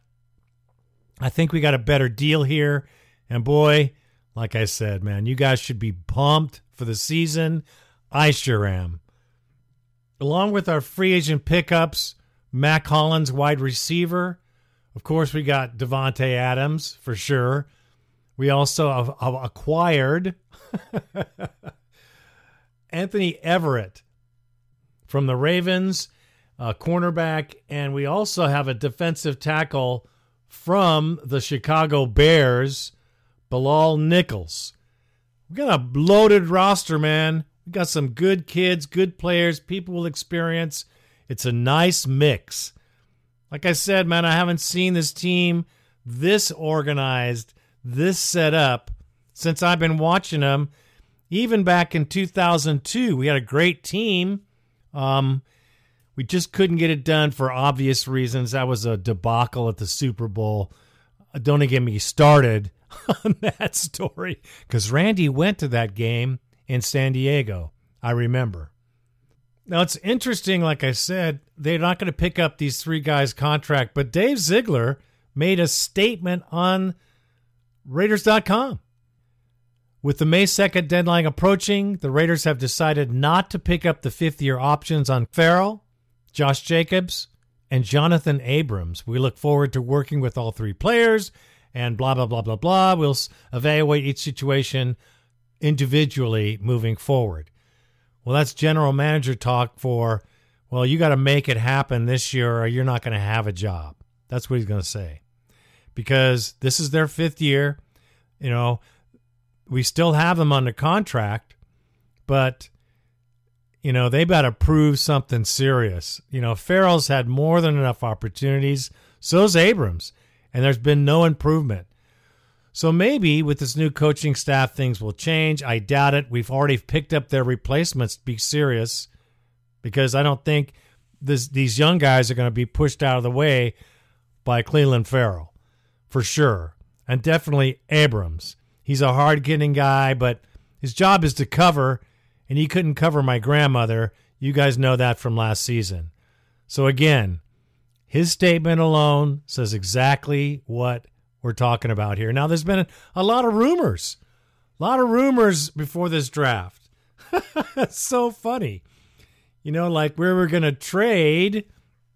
I think we got a better deal here. And boy, like I said, man, you guys should be pumped for the season. I sure am. Along with our free agent pickups, Mac Hollins, wide receiver. Of course, we got Devontae Adams for sure. We also have, have acquired Anthony Everett from the Ravens, a cornerback, and we also have a defensive tackle from the Chicago Bears, Bilal Nichols. We got a loaded roster, man. We got some good kids, good players, people with experience. It's a nice mix. Like I said, man, I haven't seen this team this organized, this set up since I've been watching them. Even back in two thousand two, we had a great team. Um, we just couldn't get it done for obvious reasons. That was a debacle at the Super Bowl. Don't even get me started on that story, because Randy went to that game in San Diego. I remember. Now, it's interesting, like I said, they're not going to pick up these three guys' contract, but Dave Ziegler made a statement on Raiders dot com. With the May second deadline approaching, the Raiders have decided not to pick up the fifth-year options on Farrell, Josh Jacobs, and Jonathan Abrams. We look forward to working with all three players, and blah, blah, blah, blah, blah. We'll evaluate each situation individually moving forward. Well, that's general manager talk for, well, you got to make it happen this year or you're not going to have a job. That's what he's going to say. Because this is their fifth year. You know, we still have them under contract, but you know, they better prove something serious. You know, Farrell's had more than enough opportunities. So's Abrams. And there's been no improvement. So maybe with this new coaching staff, things will change. I doubt it. We've already picked up their replacements to be serious, because I don't think this, these young guys are going to be pushed out of the way by Clelin Ferrell, for sure. And definitely Abrams. He's a hard-hitting guy, but his job is to cover, and he couldn't cover my grandmother. You guys know that from last season. So again, his statement alone says exactly what we're talking about here. Now, there's been a lot of rumors, a lot of rumors before this draft. It's so funny. You know, like we were going to trade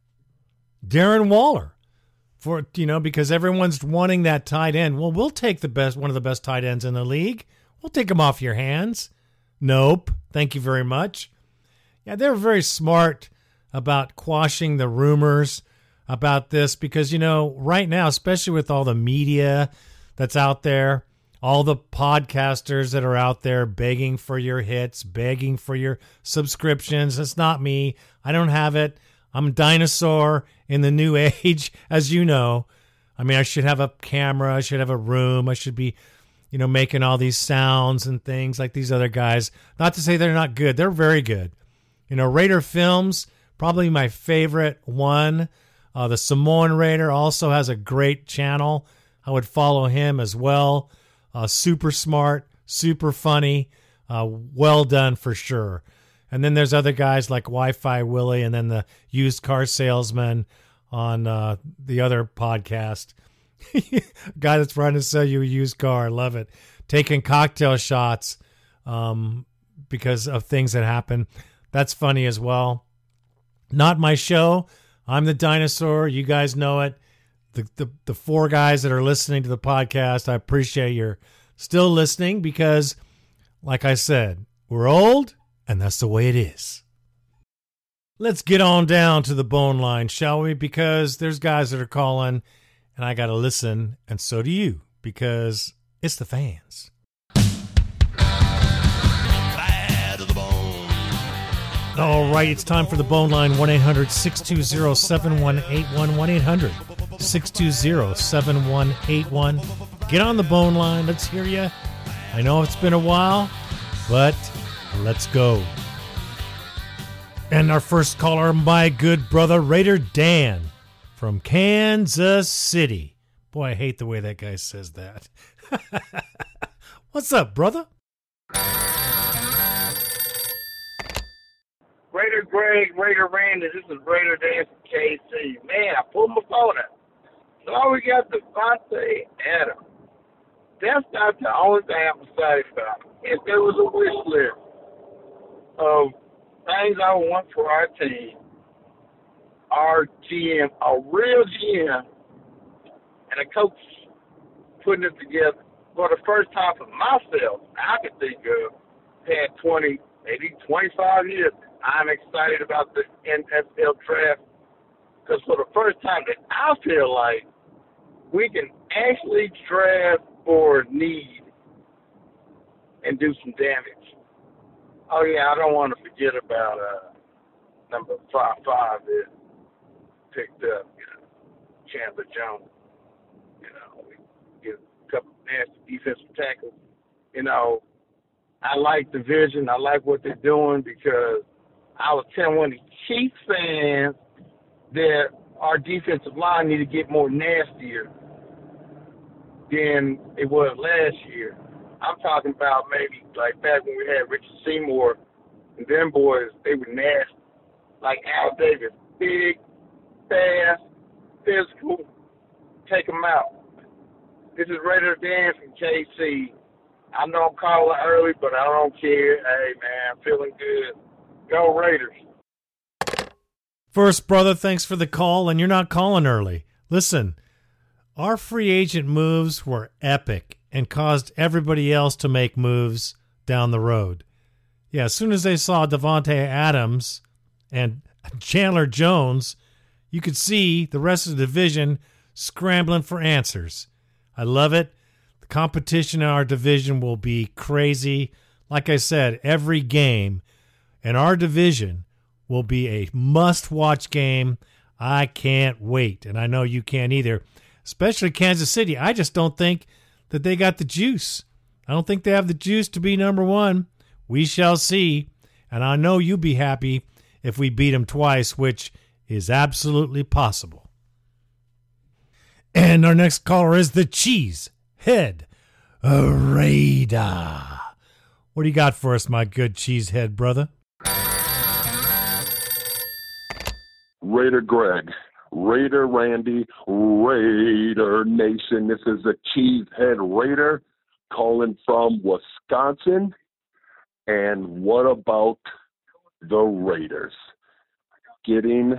Darren Waller for, you know, because everyone's wanting that tight end. Well, we'll take the best, one of the best tight ends in the league. We'll take him off your hands. Nope. Thank you very much. Yeah, they're very smart about quashing the rumors about this, because, you know, right now, especially with all the media that's out there, all the podcasters that are out there begging for your hits, begging for your subscriptions. It's not me. I don't have it. I'm a dinosaur in the new age, as you know. I mean, I should have a camera. I should have a room. I should be, you know, making all these sounds and things like these other guys. Not to say they're not good. They're very good. You know, Raider Films, probably my favorite one. Uh, the Samoan Raider also has a great channel. I would follow him as well. Uh, super smart, super funny, uh, well done for sure. And then there's other guys like Wi-Fi Willie, and then the used car salesman on uh, the other podcast. Guy that's trying to sell you a used car. I love it. Taking cocktail shots um, because of things that happen. That's funny as well. Not my show. I'm the dinosaur. You guys know it. The, the the four guys that are listening to the podcast, I appreciate you're still listening, because, like I said, we're old, and that's the way it is. Let's get on down to the bone line, shall we? Because there's guys that are calling, and I got to listen, and so do you, because it's the fans. All right, it's time for the Bone Line. one eight hundred six two zero seven one eight one. one eight hundred six two zero seven one eight one. Get on the Bone Line. Let's hear you. I know it's been a while, but let's go. And our first caller, my good brother, Raider Dan from Kansas City. Boy, I hate the way that guy says that. What's up, brother?
Raider Greg, Raider Randy, this is Raider Dan from K C. Man, I pulled my phone out. So we got Davante Adams. That's not the only thing I'm excited about. If there was a wish list of things I want for our team, our G M, a real G M, and a coach putting it together for the first time for myself, I could think of, had twenty, maybe twenty-five years. I'm excited about the N F L draft because for the first time that I feel like we can actually draft for need and do some damage. Oh yeah, I don't want to forget about uh, number five five that picked up, you know, Chandler Jones. You know, we get a couple nasty defensive tackles. You know, I like the vision. I like what they're doing because I was telling one of the Chiefs fans that our defensive line need to get more nastier than it was last year. I'm talking about maybe like back when we had Richard Seymour and them boys, they were nasty. Like Al Davis, big, fast, physical, take them out. This is Raider Dan from K C. I know I'm calling early, but I don't care. Hey, man, I'm feeling good. Go Raiders.
First, brother, thanks for the call, and you're not calling early. Listen, our free agent moves were epic and caused everybody else to make moves down the road. Yeah, as soon as they saw Davante Adams and Chandler Jones, you could see the rest of the division scrambling for answers. I love it. The competition in our division will be crazy. Like I said, every game and our division will be a must-watch game. I can't wait, and I know you can't either, especially Kansas City. I just don't think that they got the juice. I don't think they have the juice to be number one. We shall see, and I know you'll be happy if we beat them twice, which is absolutely possible. And our next caller is the Cheese Head Raider. What do you got for us, my good cheesehead brother?
Raider Greg, Raider Randy, Raider Nation. This is the Cheesehead Raider calling from Wisconsin. And what about the Raiders getting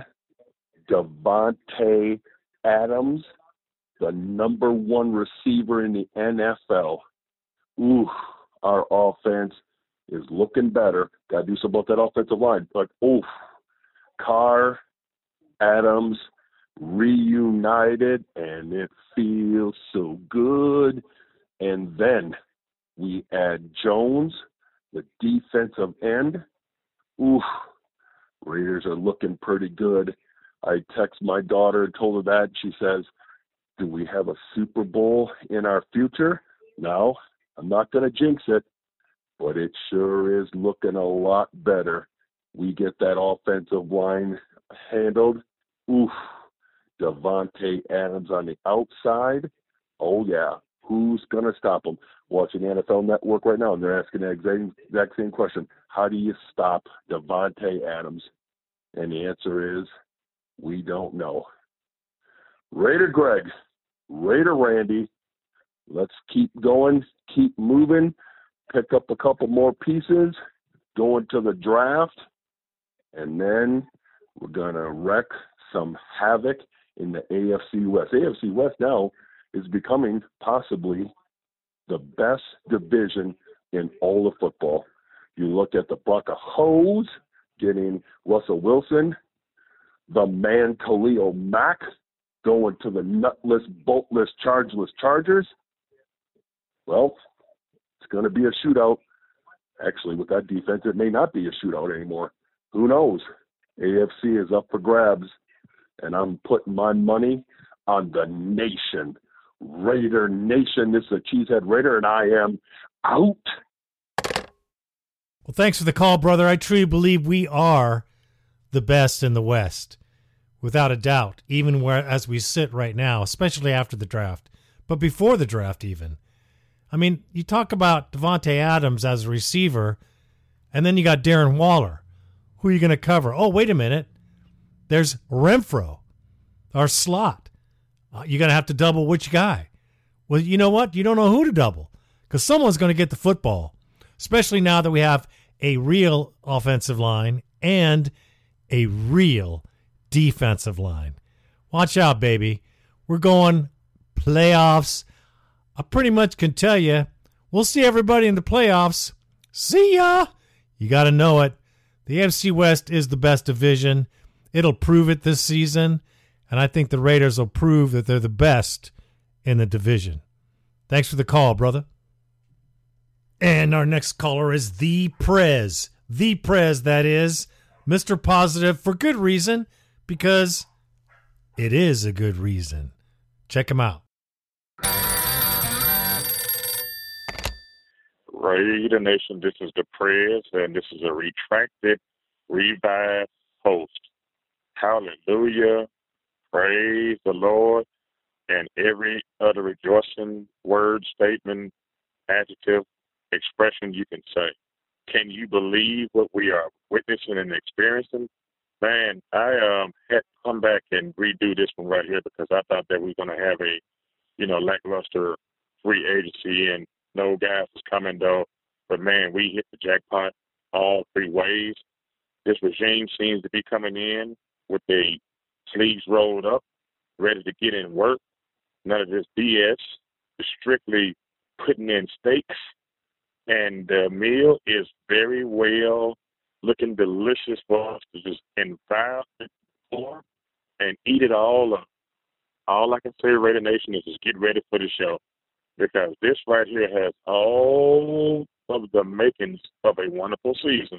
Davante Adams, the number one receiver in the N F L? Ooh, our offense is looking better. Got to do something about that offensive line. But, oof, Carr, Adams reunited, and it feels so good. And then we add Jones, the defensive end. Oof, Raiders are looking pretty good. I text my daughter and told her that. She says, do we have a Super Bowl in our future? No, I'm not going to jinx it, but it sure is looking a lot better. We get that offensive line handled. Oof, Davante Adams on the outside. Oh, yeah. Who's going to stop him? Watching the N F L Network right now, and they're asking the exact, exact same question. How do you stop Davante Adams? And the answer is, we don't know. Raider Greg, Raider Randy, let's keep going, keep moving, pick up a couple more pieces, go into the draft, and then we're going to wreak some havoc in the A F C West. A F C West now is becoming possibly the best division in all of football. You look at the Buccaneers getting Russell Wilson, the man Khalil Mack going to the nutless, boltless, chargeless Chargers. Well, it's going to be a shootout. Actually, with that defense, it may not be a shootout anymore. Who knows? A F C is up for grabs, and I'm putting my money on the nation. Raider Nation. This is a Cheesehead Raider, and I am out.
Well, thanks for the call, brother. I truly believe we are the best in the West, without a doubt, even where as we sit right now, especially after the draft, but before the draft even. I mean, you talk about Davante Adams as a receiver, and then you got Darren Waller. Who are you going to cover? Oh, wait a minute. There's Renfro, our slot. Uh, you're going to have to double which guy? Well, you know what? You don't know who to double because someone's going to get the football, especially now that we have a real offensive line and a real defensive line. Watch out, baby. We're going playoffs. I pretty much can tell you, we'll see everybody in the playoffs. See ya. You got to know it. The A F C West is the best division. It'll prove it this season, and I think the Raiders will prove that they're the best in the division. Thanks for the call, brother. And our next caller is The Prez. The Prez, that is. Mister Positive for good reason, because it is a good reason. Check him out.
Raider Nation, this is the Prez, and this is a retracted, revived post. Hallelujah. Praise the Lord. And every other rejoicing word, statement, adjective, expression you can say. Can you believe what we are witnessing and experiencing? Man, I um had to come back and redo this one right here because I thought that we were going to have a, you know, lackluster free agency and no guys was coming though. But man, we hit the jackpot all three ways. This regime seems to be coming in with the sleeves rolled up, ready to get in work. None of this B S, strictly putting in stakes. And the meal is very well looking delicious for us to just environment for and eat it all up. All I can say, Raider Nation, is just get ready for the show because this right here has all of the makings of a wonderful season.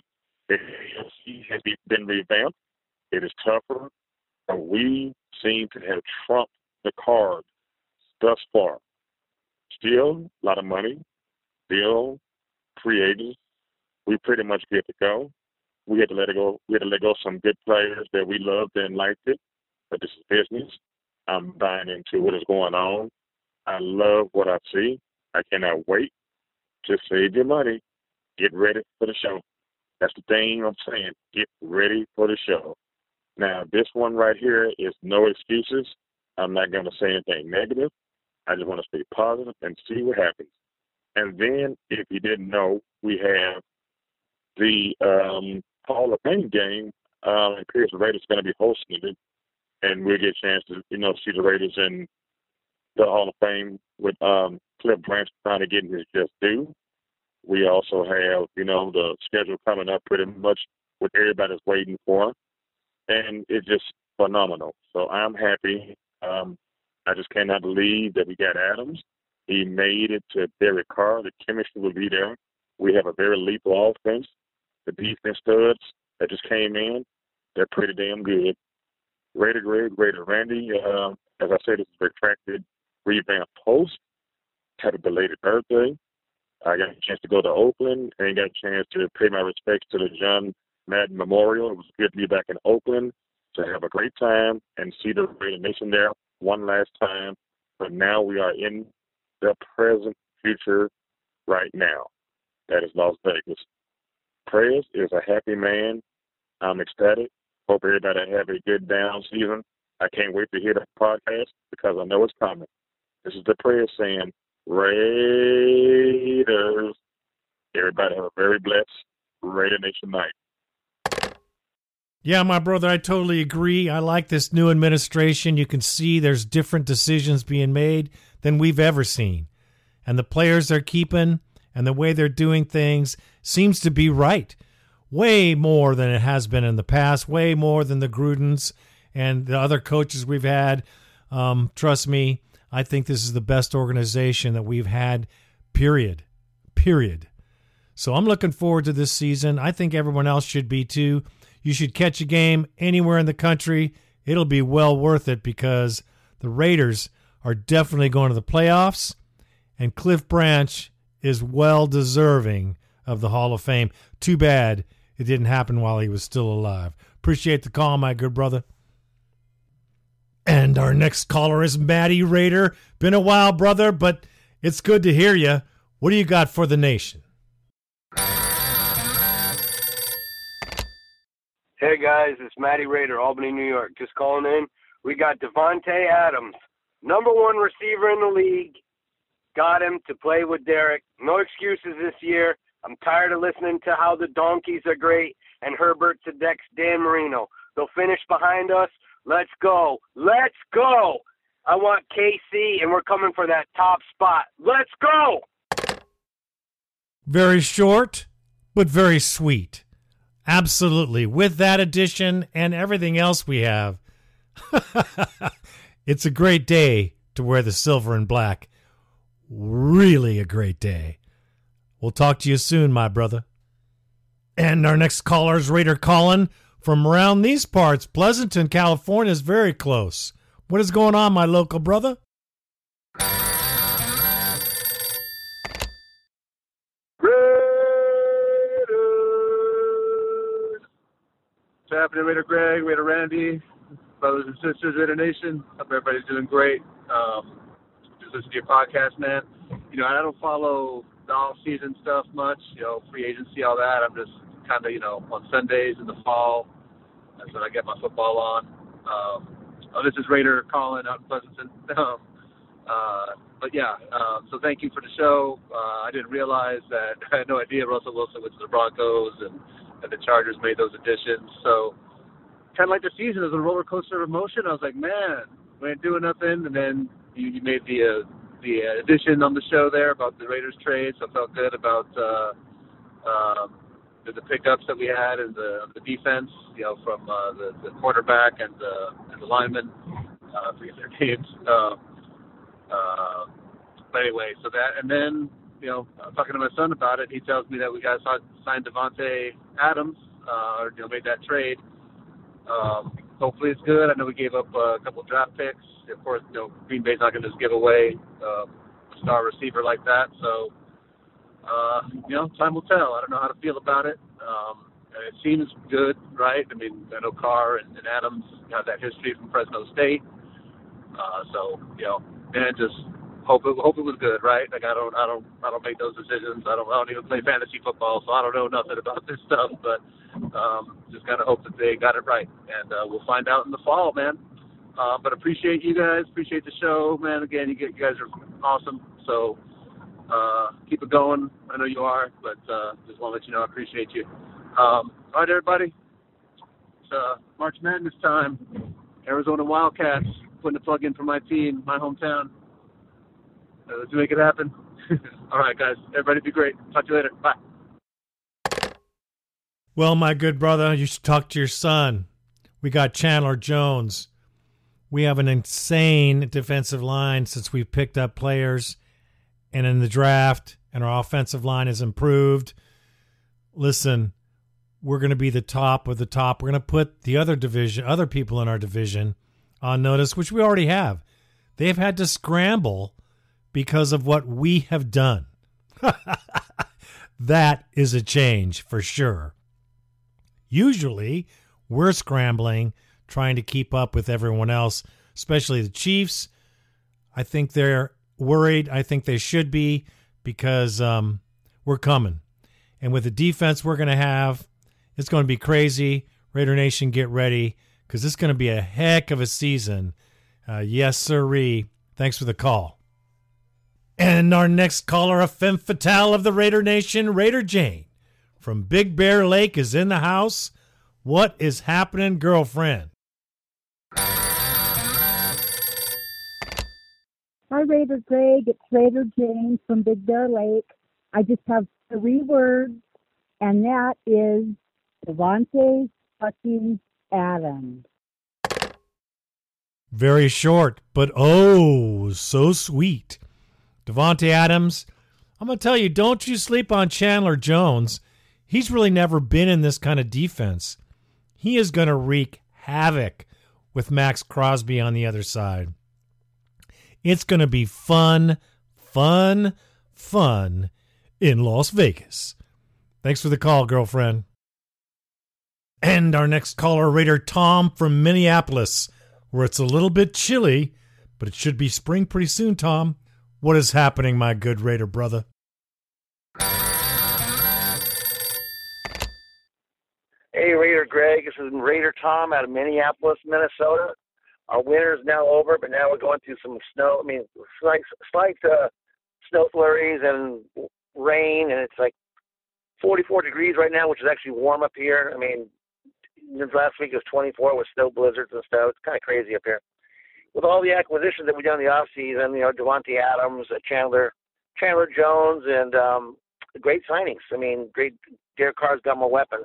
The A F C has been revamped. It is tougher, but we seem to have trumped the card thus far. Still a lot of money, still free agents. We pretty much get to go. We had to let it go. We had to let go of some good players that we loved and liked it, but this is business. I'm buying into what is going on. I love what I see. I cannot wait to save your money. Get ready for the show. That's the thing I'm saying. Get ready for the show. Now, this one right here is no excuses. I'm not going to say anything negative. I just want to stay positive and see what happens. And then, if you didn't know, we have the um, Hall of Fame game. Um, it appears the Raiders are going to be hosting it, and we'll get a chance to, you know, see the Raiders in the Hall of Fame with um, Cliff Branch trying to get his just due. We also have, you know, the schedule coming up pretty much what everybody's waiting for, and it's just phenomenal. So I'm happy. Um, I just cannot believe that we got Adams. He made it to Derek Carr. The chemistry will be there. We have a very lethal offense. The defense studs that just came in, they're pretty damn good. Raider Greg, Raider Randy, uh, as I said, this is a retracted, revamped post. Happy belated birthday. I got a chance to go to Oakland and got a chance to pay my respects to the John Madden Memorial. It was good to be back in Oakland, to have a great time and see the Raider Nation there one last time. But now we are in the present future right now. That is Las Vegas. Prez is a happy man. I'm ecstatic. Hope everybody have a good down season. I can't wait to hear the podcast because I know it's coming. This is the Prez saying, Raiders. Everybody have a very blessed Raider Nation night.
Yeah, my brother, I totally agree. I like this new administration. You can see there's different decisions being made than we've ever seen. And the players they're keeping and the way they're doing things seems to be right. Way more than it has been in the past, way more than the Grudens and the other coaches we've had. Um, trust me, I think this is the best organization that we've had, period. Period. So I'm looking forward to this season. I think everyone else should be too. You should catch a game anywhere in the country. It'll be well worth it because the Raiders are definitely going to the playoffs, and Cliff Branch is well deserving of the Hall of Fame. Too bad it didn't happen while he was still alive. Appreciate the call, my good brother. And our next caller is Matty Raider. Been a while, brother, but it's good to hear you. What do you got for the nation?
Hey guys, it's Matty Raider, Albany, New York. Just calling in. We got Davante Adams, number one receiver in the league. Got him to play with Derek. No excuses this year. I'm tired of listening to how the Donkeys are great and Herbert Sedek's Dan Marino. They'll finish behind us. Let's go. Let's go. I want K C, and we're coming for that top spot. Let's go.
Very short, but very sweet. Absolutely. With that addition and everything else we have, it's a great day to wear the silver and black. Really a great day. We'll talk to you soon, my brother. And our next caller is Raider Colin from around these parts. Pleasanton, California is very close. What is going on, my local brother?
What's happening, Raider Greg, Raider Randy, brothers and sisters, Raider Nation? Hope everybody's doing great. Um, just listen to your podcast, man. You know, I don't follow the off-season stuff much, you know, free agency, all that. I'm just kind of, you know, on Sundays in the fall. That's when I get my football on. Um, oh, this is Raider Colin out in Pleasanton. Um, uh, but, yeah, um, so thank you for the show. Uh, I didn't realize that I had no idea Russell Wilson went to the Broncos and and the Chargers made those additions. So kind of like the season is a roller coaster of emotion. I was like, man, we ain't doing nothing. And then you, you made the uh, the addition on the show there about the Raiders trade. So I felt good about uh, um, the, the pickups that we had and the the defense, you know, from uh, the, the quarterback and the, and the linemen. Uh, I forget their names. Uh, uh, but anyway, so that, and then, you know, I'm talking to my son about it. He tells me that we got to sign Davante Adams, uh, or, you know, made that trade. Um, hopefully it's good. I know we gave up uh, a couple of draft picks. Of course, you know, Green Bay's not going to just give away uh, a star receiver like that. So, uh, you know, time will tell. I don't know how to feel about it. Um, and it seems good, right? I mean, I know Carr and, and Adams have that history from Fresno State. Uh, so, you know, and just hope it, hope it was good, right? Like I don't, I don't, I don't make those decisions. I don't, I don't even play fantasy football, so I don't know nothing about this stuff. But um, just kind of hope that they got it right, and uh, we'll find out in the fall, man. Uh, but appreciate you guys, appreciate the show, man. Again, you, get, you guys are awesome. So uh, keep it going. I know you are, but uh, just want to let you know I appreciate you. Um, all right, everybody. It's uh, March Madness time. Arizona Wildcats putting the plug in for my team, my hometown. Uh, let's make it happen. All right, guys. Everybody be great. Talk to you later. Bye.
Well, my good brother, you should talk to your son. We got Chandler Jones. We have an insane defensive line since we've picked up players and in the draft, and our offensive line has improved. Listen, we're going to be the top of the top. We're going to put the other division, other people in our division on notice, which we already have. They've had to scramble because of what we have done. That is a change for sure. Usually, we're scrambling, trying to keep up with everyone else, especially the Chiefs. I think they're worried. I think they should be, because um, we're coming. And with the defense we're going to have, it's going to be crazy. Raider Nation, get ready, because it's going to be a heck of a season. Uh, yes, sirree. Thanks for the call. And our next caller, a femme fatale of the Raider Nation, Raider Jane from Big Bear Lake, is in the house. What is happening, girlfriend?
Hi, Raider Greg. It's Raider Jane from Big Bear Lake. I just have three words, and that is Davante fucking Adams.
Very short, but oh, so sweet. Davante Adams, I'm going to tell you, don't you sleep on Chandler Jones. He's really never been in this kind of defense. He is going to wreak havoc with Max Crosby on the other side. It's going to be fun, fun, fun in Las Vegas. Thanks for the call, girlfriend. And our next caller, Raider Tom from Minneapolis, where it's a little bit chilly, but it should be spring pretty soon, Tom. What is happening, my good Raider brother?
Hey, Raider Greg. This is Raider Tom out of Minneapolis, Minnesota. Our winter is now over, but now we're going through some snow. I mean, slight, slight uh, snow flurries and rain, and it's like forty-four degrees right now, which is actually warm up here. I mean, last week it was twenty-four with snow blizzards and stuff. It's kind of crazy up here. With all the acquisitions that we've done in the offseason, you know, Davante Adams, uh, Chandler, Chandler Jones, and um, great signings. I mean, great. Derek Carr's got more weapons.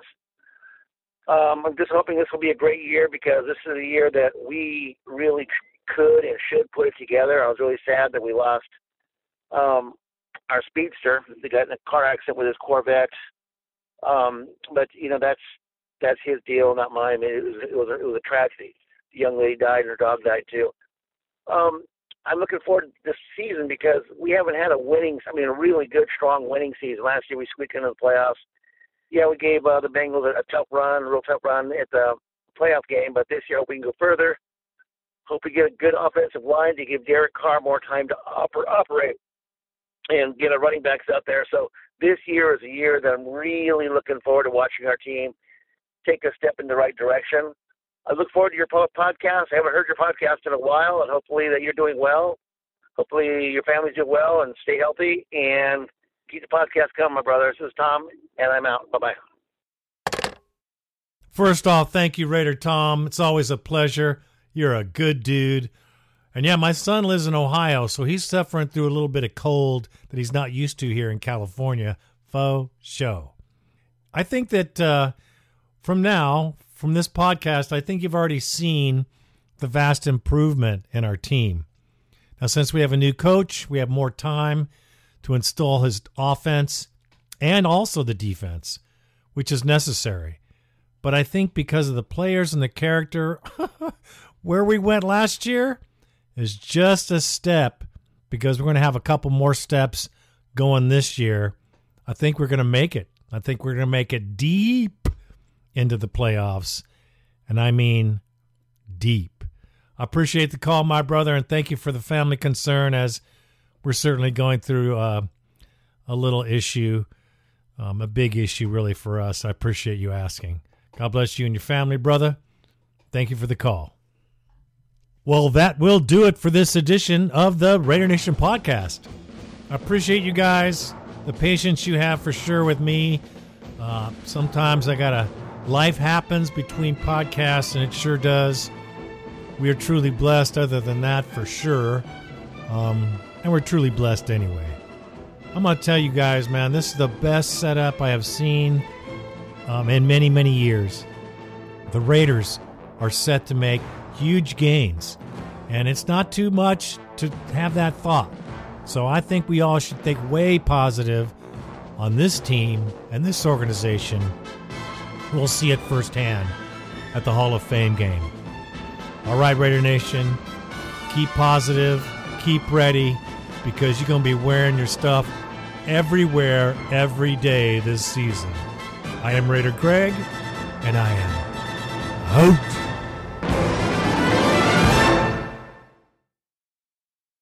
Um, I'm just hoping this will be a great year, because this is a year that we really could and should put it together. I was really sad that we lost um, our speedster. He got in a car accident with his Corvette. Um, but you know, that's that's his deal, not mine. It was it was a, it was a tragedy. The young lady died, and her dog died too. Um, I'm looking forward to this season, because we haven't had a winning, I mean, a really good, strong winning season. Last year we squeaked into the playoffs. Yeah, we gave uh, the Bengals a, a tough run, a real tough run at the playoff game, but this year I hope we can go further. Hope we get a good offensive line to give Derek Carr more time to oper- operate and get our running backs out there. So this year is a year that I'm really looking forward to watching our team take a step in the right direction. I look forward to your podcast. I haven't heard your podcast in a while, and hopefully that you're doing well. Hopefully your family's doing well and stay healthy, and keep the podcast coming, my brother. This is Tom, and I'm out. Bye-bye.
First off, thank you, Raider Tom. It's always a pleasure. You're a good dude. And yeah, my son lives in Ohio, so he's suffering through a little bit of cold that he's not used to here in California. Faux show. I think that uh, from now, from this podcast, I think you've already seen the vast improvement in our team. Now, since we have a new coach, we have more time to install his offense and also the defense, which is necessary. But I think because of the players and the character, where we went last year is just a step, because we're going to have a couple more steps going this year. I think we're going to make it. I think we're going to make it deep into the playoffs. And I mean deep. I appreciate the call, my brother, and thank you for the family concern, as we're certainly going through uh, a little issue, um, a big issue really for us. I appreciate you asking. God bless you and your family, brother. Thank you for the call. Well, that will do it for this edition of the Raider Nation podcast. I appreciate you guys, the patience you have for sure with me. Uh, sometimes I got to, life happens between podcasts, and it sure does. We are truly blessed, other than that, for sure. Um, and we're truly blessed anyway. I'm going to tell you guys, man, this is the best setup I have seen um, in many, many years. The Raiders are set to make huge gains, and it's not too much to have that thought. So I think we all should think way positive on this team and this organization. We'll see it firsthand at the Hall of Fame game. All right, Raider Nation, keep positive, keep ready, because you're going to be wearing your stuff everywhere, every day this season. I am Raider Greg, and I am out.